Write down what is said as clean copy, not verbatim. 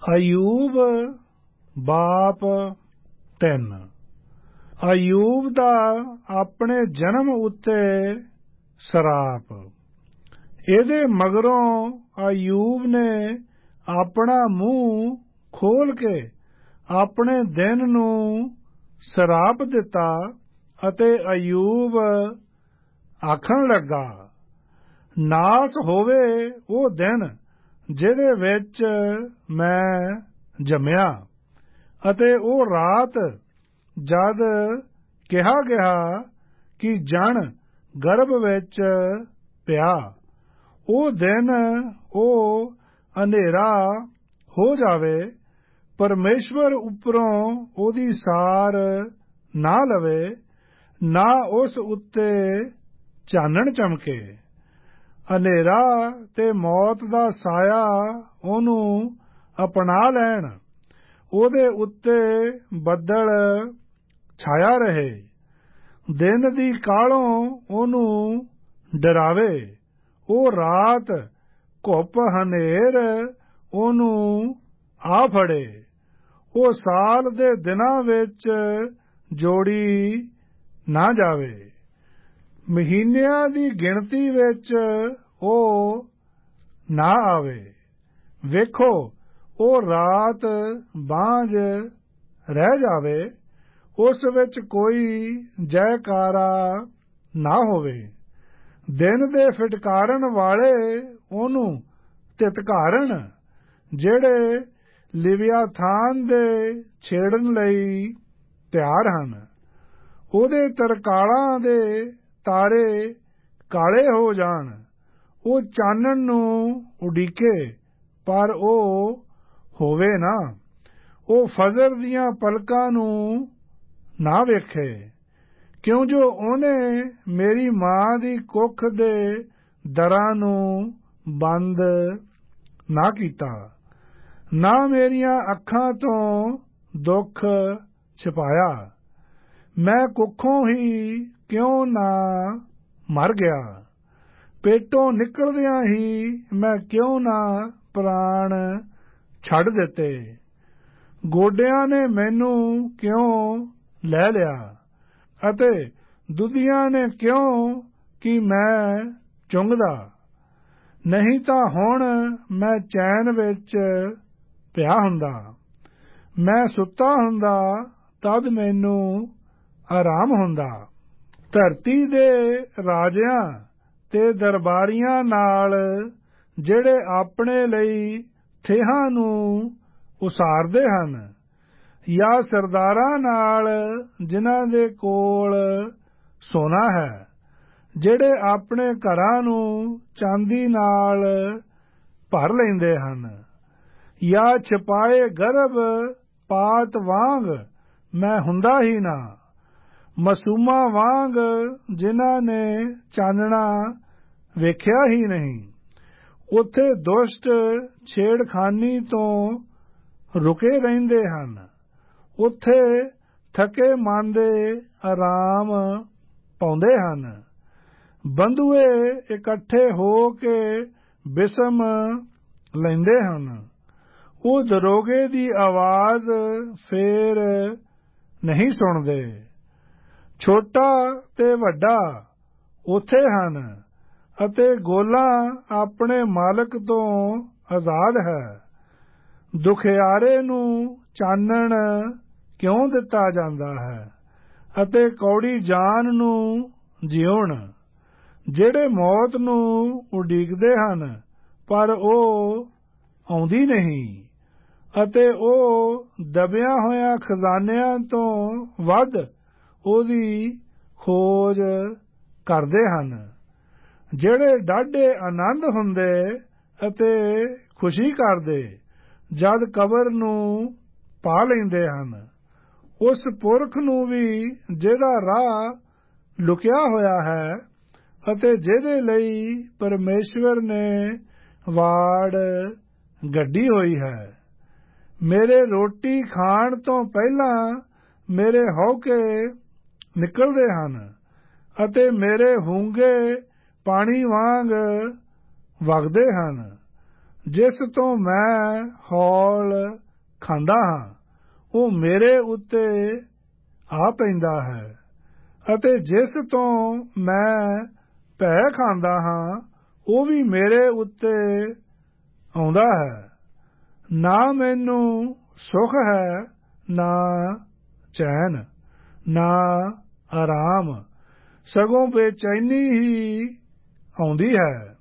ਅਯੂਬ ਬਾਪ 3। ਅਯੂਬ ਦਾ ਆਪਣੇ ਜਨਮ ਉੱਤੇ ਸਰਾਪ। ਇਹਦੇ ਮਗਰੋਂ ਅਯੂਬ ਨੇ ਆਪਣਾ ਮੂੰਹ ਖੋਲ ਕੇ ਆਪਣੇ ਦਿਨ ਨੂੰ ਸਰਾਪ ਦਿੱਤਾ ਅਤੇ ਅਯੂਬ ਆਖਣ ਲੱਗਾ, ਨਾਸ ਹੋਵੇ ਉਹ ਦਿਨ ਜਿਹਦੇ ਵਿੱਚ ਮੈਂ ਜੰਮਿਆ ਅਤੇ ਉਹ ਰਾਤ ਜਦ ਕਿਹਾ ਗਿਆ ਕਿ ਜਣ ਗਰਭ ਵਿੱਚ ਪਿਆ। ਉਹ ਦਿਨ ਉਹ ਹਨੇਰਾ ਹੋ ਜਾਵੇ, ਪਰਮੇਸ਼ਵਰ ਉੱਪਰੋਂ ਉਹਦੀ ਸਾਰ ਨਾ ਲਵੇ, ਨਾ ਉਸ ਉੱਤੇ ਚਾਨਣ ਚਮਕੇ। ਹਨੇਰਾ ਤੇ ਮੌਤ ਦਾ ਸਾਇਆ ਉਹਨੂੰ ਅਪਣਾ ਲੈਣ, ਉਹਦੇ ਉੱਤੇ ਬੱਦਲ ਛਾਇਆ ਰਹੇ, ਦਿਨ ਦੀ ਕਾਹਲੋਂ ਉਹਨੂੰ ਡਰਾਵੇ, ਉਹ ਰਾਤ ਘੁੱਪ ਹਨੇਰ ਉਹਨੂੰ ਆ ਫੜੇ। ਉਹ ਸਾਲ ਦੇ ਦਿਨਾਂ ਵਿੱਚ ਜੋੜੀ ਨਾ ਜਾਵੇ, ਮਹੀਨਿਆਂ ਦੀ ਗਿਣਤੀ ਵਿੱਚ ਉਹ ਨਾ ਆਵੇ। ਵੇਖੋ, ਉਹ ਰਾਤ ਬਾਂਝ ਰਹਿ ਜਾਵੇ, ਉਸ ਵਿੱਚ ਕੋਈ ਜੈਕਾਰਾ ਨਾ ਹੋਵੇ। ਦਿਨ ਦੇ ਫਿਟਕਾਰਨ ਵਾਲੇ ਉਹਨੂੰ ਧਿਤਕਾਰਨ, ਜਿਹੜੇ ਲਿਵਿਆਥਾਨ ਦੇ ਛੇੜਨ ਲਈ ਤਿਆਰ ਹਨ। ਉਹਦੇ ਤਰਕਾਲਾਂ ਦੇ ਤਾਰੇ ਕਾਲੇ ਹੋ ਜਾਣ, ਉਹ ਚਾਨਣ ਨੂੰ ਉਡੀਕੇ ਪਰ ਉਹ ਹੋਵੇ ਨਾ, ਉਹ ਫਜਰ ਦੀਆਂ ਪਲਕਾਂ ਨੂੰ ਨਾ ਵੇਖੇ, ਕਿਉਂ ਜੋ ਉਹਨੇ ਮੇਰੀ ਮਾਂ ਦੀ ਕੁੱਖ ਦੇ ਦਰਾਂ ਨੂੰ ਬੰਦ ਨਾ ਕੀਤਾ, ਨਾ ਮੇਰੀਆਂ ਅੱਖਾਂ ਤੋਂ ਦੁੱਖ ਛਿਪਾਇਆ। ਮੈਂ ਕੁੱਖੋਂ ਹੀ ਕਿਉਂ ਨਾ ਮਰ ਗਿਆ, ਪੇਟੋਂ ਨਿਕਲਦਿਆਂ ਹੀ ਮੈਂ ਕਿਉਂ ਨਾ ਪ੍ਰਾਣ ਛੱਡ ਦਿੱਤੇ। ਗੋਡਿਆਂ ਨੇ ਮੈਨੂੰ ਕਿਉਂ ਲੈ ਲਿਆ ਅਤੇ ਦੁਧੀਆਂ ਨੇ ਕਿਉਂ ਕਿ ਮੈਂ ਚੁੰਘਦਾ। ਨਹੀਂ ਤਾਂ ਹੁਣ ਮੈਂ ਚੈਨ ਵਿੱਚ ਪਿਆ ਹੁੰਦਾ, ਮੈਂ ਸੁੱਤਾ ਹੁੰਦਾ ਤਦ ਮੈਨੂੰ ਆਰਾਮ ਹੁੰਦਾ। ਧਰਤੀ ਦੇ ਰਾਜਿਆਂ ਤੇ ਦਰਬਾਰੀਆਂ ਨਾਲ, ਜਿਹੜੇ ਆਪਣੇ ਲਈ ਥੇਹਾਂ ਨੂੰ ਉਸਾਰਦੇ ਹਨ, ਜਾਂ ਸਰਦਾਰਾਂ ਨਾਲ ਜਿਨ੍ਹਾਂ ਦੇ ਕੋਲ ਸੋਨਾ ਹੈ, ਜਿਹੜੇ ਆਪਣੇ ਘਰਾਂ ਨੂੰ ਚਾਂਦੀ ਨਾਲ ਭਰ ਲੈਂਦੇ ਹਨ, ਜਾਂ ਛਿਪਾਏ ਗਰਭ ਪਾਤ ਵਾਂਗ ਮੈਂ ਹੁੰਦਾ ਹੀ ਨਾ, ਮਾਸੂਮਾਂ ਵਾਂਗ ਜਿਨ੍ਹਾਂ ਨੇ ਚਾਨਣਾ ਵੇਖਿਆ ਹੀ ਨਹੀਂ। ਉੱਥੇ ਦੁਸ਼ਟ ਛੇੜਖਾਨੀ ਤੋਂ ਰੁਕੇ ਰਹਿੰਦੇ ਹਨ, ਉੱਥੇ ਥਕੇ ਮਾਂਦੇ ਆਰਾਮ ਪਾਉਂਦੇ ਹਨ। ਬੰਧੂਏ ਇਕੱਠੇ ਹੋ ਕੇ ਬਿਸਮ ਲੈਂਦੇ ਹਨ, ਉਹ ਦਰੋਗੇ ਦੀ ਆਵਾਜ਼ ਫੇਰ ਨਹੀਂ ਸੁਣਦੇ। ਛੋਟਾ ਤੇ ਵੱਡਾ ਉੱਥੇ ਹਨ ਅਤੇ ਗੋਲਾ ਆਪਣੇ ਮਾਲਕ ਤੋਂ ਆਜ਼ਾਦ ਹੈ। ਦੁਖਿਆਰੇ ਨੂੰ ਚਾਨਣ ਕਿਉਂ ਦਿੱਤਾ ਜਾਂਦਾ ਹੈ ਅਤੇ ਕੌੜੀ ਜਾਨ ਨੂੰ ਜਿਉਣ। ਜਿਹੜੇ ਮੌਤ ਨੂੰ ਉਡੀਕਦੇ ਹਨ ਪਰ ਉਹ ਆਉਂਦੀ ਨਹੀਂ, ਅਤੇ ਉਹ ਦਬਿਆਂ ਹੋਇਆਂ ਖਜ਼ਾਨਿਆਂ ਤੋਂ ਵੱਧ ਉਹਦੀ ਖੋਜ ਕਰਦੇ ਹਨ। ਜਿਹੜੇ ਡਾਢੇ ਆਨੰਦ ਹੁੰਦੇ ਅਤੇ ਖੁਸ਼ੀ ਕਰਦੇ ਜਦ ਕਬਰ ਨੂੰ ਪਾ ਲੈਂਦੇ ਹਨ, ਉਸ ਪੁਰਖ ਨੂੰ ਵੀ ਜਿਹਦਾ ਰਾਹ ਲੁਕਿਆ ਹੋਇਆ ਹੈ ਅਤੇ ਜਿਹਦੇ ਲਈ ਪਰਮੇਸ਼ਵਰ ਨੇ ਵਾੜ ਗੱਡੀ ਹੋਈ ਹੈ। ਮੇਰੇ ਰੋਟੀ ਖਾਣ ਤੋਂ ਪਹਿਲਾਂ ਮੇਰੇ ਹਉਕੇ ਨਿਕਲਦੇ ਹਨ ਅਤੇ ਮੇਰੇ ਹੂੰਗੇ ਪਾਣੀ ਵਾਂਗ ਵਗਦੇ ਹਨ। ਜਿਸ ਤੋਂ ਮੈਂ ਹੌਲ ਖਾਂਦਾ ਹਾਂ ਉਹ ਮੇਰੇ ਉੱਤੇ ਆ ਪੈਂਦਾ ਹੈ, ਅਤੇ ਜਿਸ ਤੋਂ ਮੈਂ ਭੈ ਖਾਂਦਾ ਹਾਂ ਉਹ ਵੀ ਮੇਰੇ ਉੱਤੇ ਆਉਂਦਾ ਹੈ। ਨਾ ਮੈਨੂੰ ਸੁਖ ਹੈ, ਨਾ ਚੈਨ, ਨਾ ਆਰਾਮ, ਸਗੋਂ ਬੇਚੈਨੀ ਹੀ ਆਉਂਦੀ ਹੈ।